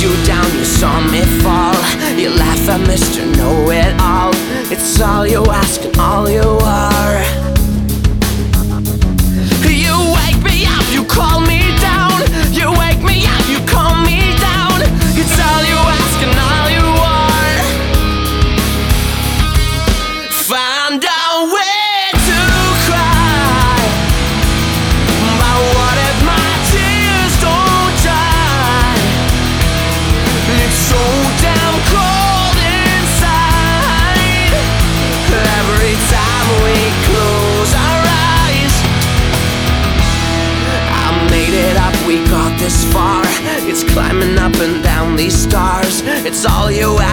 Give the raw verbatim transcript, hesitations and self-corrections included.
you down, you saw me fall. You laugh at Mister Know-It-All. It's all you ask and all you are. You wake me up, you call me down. You wake me up, you calm me down. It's all you ask and all you are. Find a way to cry, but what if my tears don't dry? It's so damn cold inside. Every time we close our eyes, I made it up, we got this far. It's climbing up and down these stars. It's all you